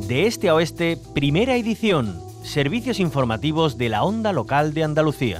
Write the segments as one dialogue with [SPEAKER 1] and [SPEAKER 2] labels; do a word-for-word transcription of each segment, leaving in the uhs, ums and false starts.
[SPEAKER 1] De este a oeste, primera edición. Servicios informativos de la Onda Local de Andalucía.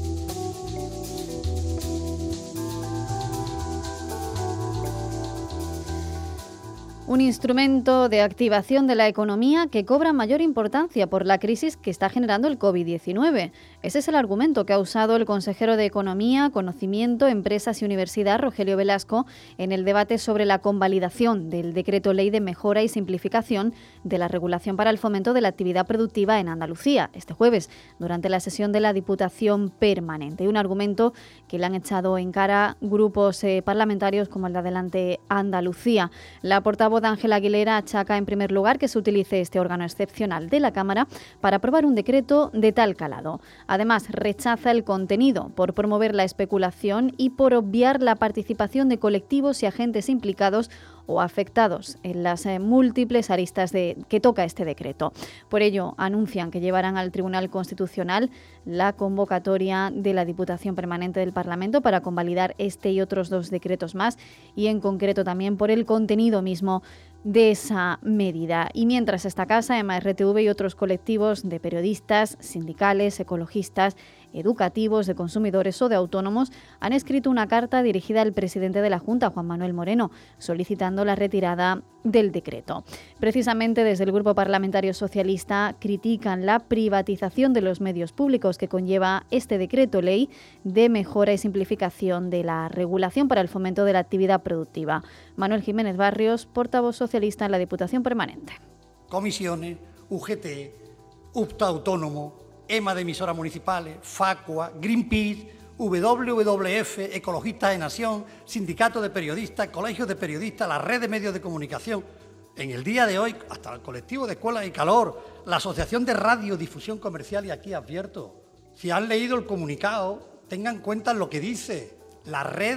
[SPEAKER 2] Un instrumento de activación de la economía que cobra mayor importancia por la crisis que está generando el COVID diecinueve. Ese es el argumento que ha usado el consejero de Economía, Conocimiento, Empresas y Universidad, Rogelio Velasco, en el debate sobre la convalidación del Decreto Ley de Mejora y Simplificación de la Regulación para el Fomento de la Actividad Productiva en Andalucía, este jueves, durante la sesión de la Diputación Permanente. Un argumento que le han echado en cara grupos eh, parlamentarios como el de Adelante Andalucía. La portavoz Ángela Aguilera achaca en primer lugar que se utilice este órgano excepcional de la Cámara para aprobar un decreto de tal calado. Además, rechaza el contenido por promover la especulación y por obviar la participación de colectivos y agentes implicados o afectados en las eh, múltiples aristas de, que toca este decreto. Por ello, anuncian que llevarán al Tribunal Constitucional la convocatoria de la Diputación Permanente del Parlamento para convalidar este y otros dos decretos más y, en concreto, también por el contenido mismo de esa medida. Y mientras esta casa, E M A R T V y otros colectivos de periodistas, sindicales, ecologistas, educativos, de consumidores o de autónomos han escrito una carta dirigida al presidente de la Junta, Juan Manuel Moreno, solicitando la retirada del decreto. Precisamente desde el Grupo Parlamentario Socialista critican la privatización de los medios públicos que conlleva este decreto ley de mejora y simplificación de la regulación para el fomento de la actividad productiva. Manuel Jiménez Barrios, portavoz socialista en la Diputación Permanente.
[SPEAKER 3] Comisiones, U G T, U P T A Autónomo, E M A de emisoras municipales, Facua, Greenpeace, W W F, Ecologistas de Nación, Sindicato de Periodistas, Colegios de Periodistas, la Red de Medios de Comunicación. En el día de hoy, hasta el colectivo de Escuelas y Calor, la Asociación de Radiodifusión Comercial, y aquí advierto, si han leído el comunicado, tengan en cuenta lo que dice la Red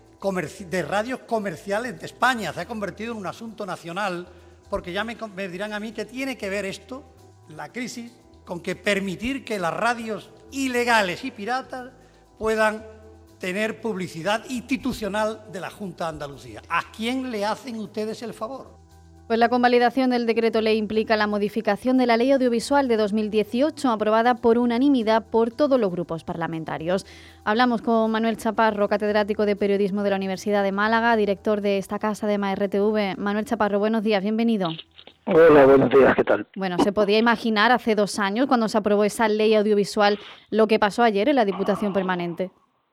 [SPEAKER 3] de Radios Comerciales de España. Se ha convertido en un asunto nacional, porque ya me, me dirán a mí que tiene que ver esto, la crisis, con que permitir que las radios ilegales y piratas puedan tener publicidad institucional de la Junta de Andalucía. ¿A quién le hacen ustedes el favor?
[SPEAKER 2] Pues la convalidación del decreto ley implica la modificación de la Ley Audiovisual de dos mil dieciocho, aprobada por unanimidad por todos los grupos parlamentarios. Hablamos con Manuel Chaparro, catedrático de Periodismo de la Universidad de Málaga, director de esta casa de E M A R T V. Manuel Chaparro, buenos días, bienvenido.
[SPEAKER 4] Hola, buenos días, ¿qué tal?
[SPEAKER 2] Bueno, ¿se podía imaginar hace dos años, cuando se aprobó esa ley audiovisual, lo que pasó ayer en la Diputación Permanente?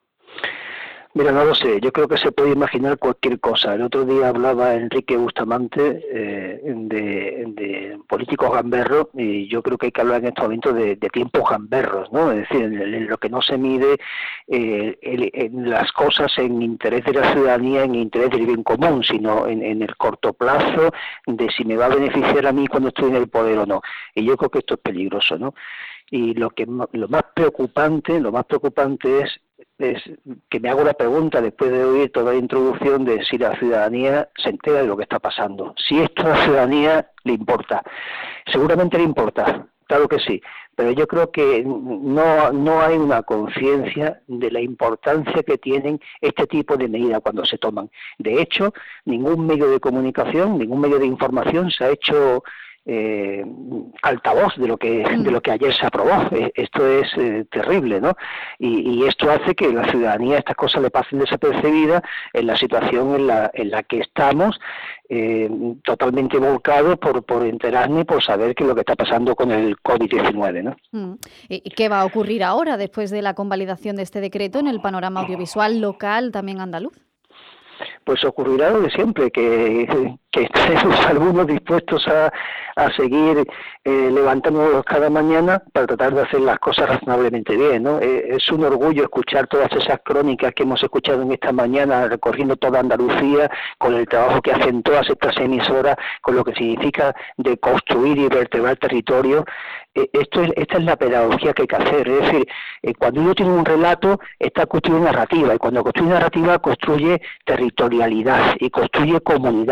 [SPEAKER 4] Mira, no lo sé, yo creo que se puede imaginar cualquier cosa. El otro día hablaba Enrique Bustamante eh, de, de políticos gamberros, y yo creo que hay que hablar en estos momentos de, de tiempos gamberros, ¿no? Es decir, en, en lo que no se mide eh, el, en las cosas en interés de la ciudadanía, en interés del bien común, sino en, en el corto plazo de si me va a beneficiar a mí cuando estoy en el poder o no. Y yo creo que esto es peligroso, ¿no? Y lo que lo más preocupante, lo más preocupante es es que me hago la pregunta después de oír toda la introducción de si la ciudadanía se entera de lo que está pasando. Si esto a la ciudadanía le importa. Seguramente le importa, claro que sí, pero yo creo que no, no hay una conciencia de la importancia que tienen este tipo de medidas cuando se toman. De hecho, ningún medio de comunicación, ningún medio de información se ha hecho Eh, altavoz de lo que de lo que ayer se aprobó. Eh, esto es eh, terrible, ¿no? Y, y esto hace que la ciudadanía estas cosas le pasen desapercibidas en la situación en la en la que estamos, eh, totalmente volcados por por enterarme, por saber qué es lo que está pasando con el COVID diecinueve, ¿no?
[SPEAKER 2] Mm. ¿Y qué va a ocurrir ahora después de la convalidación de este decreto en el panorama audiovisual local, también andaluz?
[SPEAKER 4] Pues ocurrirá lo de siempre, que, que estemos algunos dispuestos a, a seguir eh, levantándonos cada mañana para tratar de hacer las cosas razonablemente bien, ¿no? Eh, es un orgullo escuchar todas esas crónicas que hemos escuchado en esta mañana, recorriendo toda Andalucía, con el trabajo que hacen todas estas emisoras, con lo que significa de construir y vertebrar territorio. Eh, esto es, esta es la pedagogía que hay que hacer, es decir, eh, cuando uno tiene un relato, está construyendo narrativa, y cuando construye narrativa, construye territorialidad, y construye comunidad, y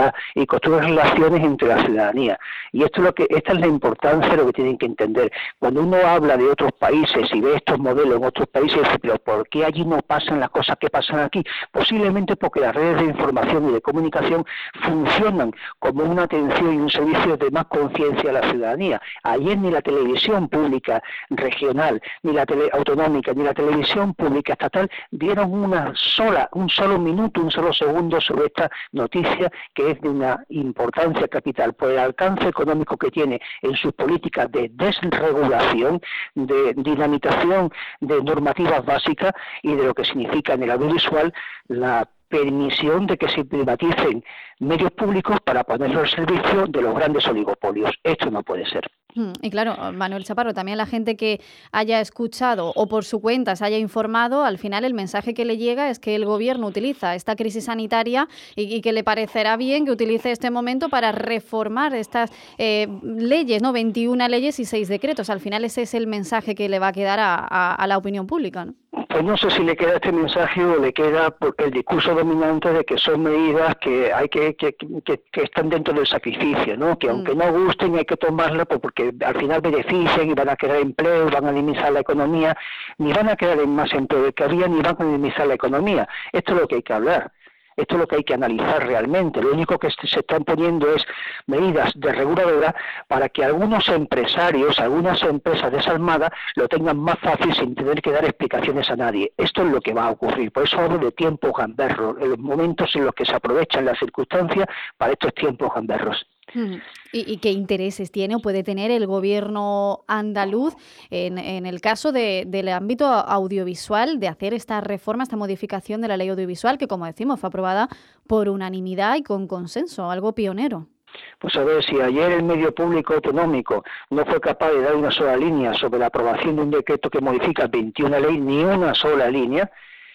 [SPEAKER 4] construir relaciones entre la ciudadanía. Y esto es lo que, esta es la importancia de lo que tienen que entender. Cuando uno habla de otros países y ve estos modelos en otros países, dice, pero ¿por qué allí no pasan las cosas que pasan aquí? Posiblemente porque las redes de información y de comunicación funcionan como una atención y un servicio de más conciencia a la ciudadanía. Ayer ni la televisión pública regional, ni la tele autonómica, ni la televisión pública estatal dieron una sola, un solo minuto, un solo segundo sobre esta noticia que es de una importancia capital por el alcance económico que tiene en sus políticas de desregulación, de dinamitación de normativas básicas y de lo que significa en el audiovisual la permisión de que se privaticen medios públicos para ponerlos al servicio de los grandes oligopolios. Esto no puede ser.
[SPEAKER 2] Y claro, Manuel Chaparro, también la gente que haya escuchado o por su cuenta se haya informado, al final el mensaje que le llega es que el gobierno utiliza esta crisis sanitaria y, y que le parecerá bien que utilice este momento para reformar estas eh, leyes, ¿no? veintiuna leyes y seis decretos. Al final ese es el mensaje que le va a quedar a, a, a la opinión pública, ¿no?
[SPEAKER 4] Pues no sé si le queda este mensaje o le queda el discurso dominante de que son medidas que hay que, que, que, que están dentro del sacrificio, ¿no? Que aunque no gusten hay que tomarlas pues porque al final benefician y van a crear empleo, van a dinamizar la economía, ni van a crear más empleo del que había, ni van a dinamizar la economía. Esto es lo que hay que hablar. Esto es lo que hay que analizar realmente. Lo único que se están poniendo es medidas de reguladora para que algunos empresarios, algunas empresas desalmadas lo tengan más fácil sin tener que dar explicaciones a nadie. Esto es lo que va a ocurrir. Por eso hablo de tiempos gamberros, en los momentos en los que se aprovechan las circunstancias para estos tiempos gamberros.
[SPEAKER 2] ¿Y, ¿Y qué intereses tiene o puede tener el gobierno andaluz en, en el caso de, del ámbito audiovisual de hacer esta reforma, esta modificación de la ley audiovisual que, como decimos, fue aprobada por unanimidad y con consenso, algo pionero?
[SPEAKER 4] Pues a ver, si ayer el medio público autonómico no fue capaz de dar una sola línea sobre la aprobación de un decreto que modifica veintiuna leyes, ni una sola línea,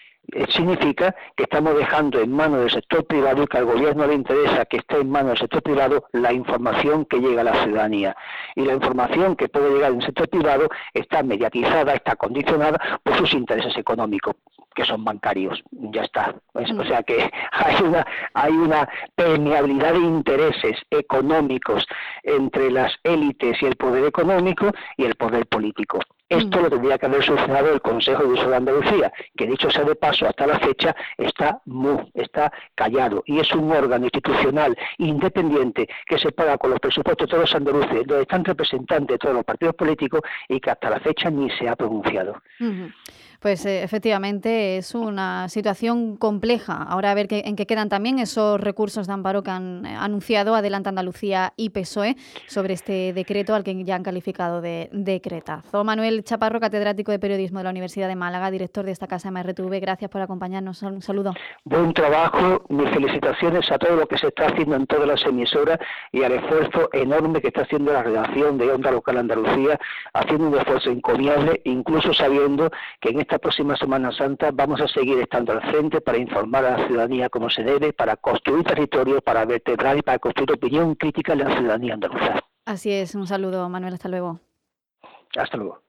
[SPEAKER 4] significa que estamos dejando en manos del sector privado y que al gobierno le interesa que esté en manos del sector privado la información que llega a la ciudadanía. Y la información que puede llegar en el sector privado está mediatizada, está condicionada por sus intereses económicos, que son bancarios. Ya está. O sea que hay una, hay una permeabilidad de intereses económicos entre las élites y el poder económico y el poder político. Esto lo tendría que haber solucionado el Consejo de Uso de Andalucía, que dicho sea de paso, hasta la fecha está mu, está callado, y es un órgano institucional independiente que se paga con los presupuestos de todos los andaluces, donde están representantes de todos los partidos políticos y que hasta la fecha ni se ha pronunciado.
[SPEAKER 2] Uh-huh. Pues eh, efectivamente es una situación compleja. Ahora a ver qué, en qué quedan también esos recursos de amparo que han eh, anunciado Adelante Andalucía y P S O E sobre este decreto al que ya han calificado de decretazo. Manuel Chaparro, catedrático de Periodismo de la Universidad de Málaga, director de esta casa M R T V, gracias por acompañarnos. Un saludo.
[SPEAKER 4] Buen trabajo, mis felicitaciones a todo lo que se está haciendo en todas las emisoras y al esfuerzo enorme que está haciendo la redacción de Onda Local Andalucía, haciendo un esfuerzo encomiable, incluso sabiendo que en esta próxima Semana Santa vamos a seguir estando al frente para informar a la ciudadanía como se debe, para construir territorio, para vertebrar y para construir opinión crítica en la ciudadanía andaluza.
[SPEAKER 2] Así es, un saludo, Manuel, hasta luego.
[SPEAKER 4] Hasta luego.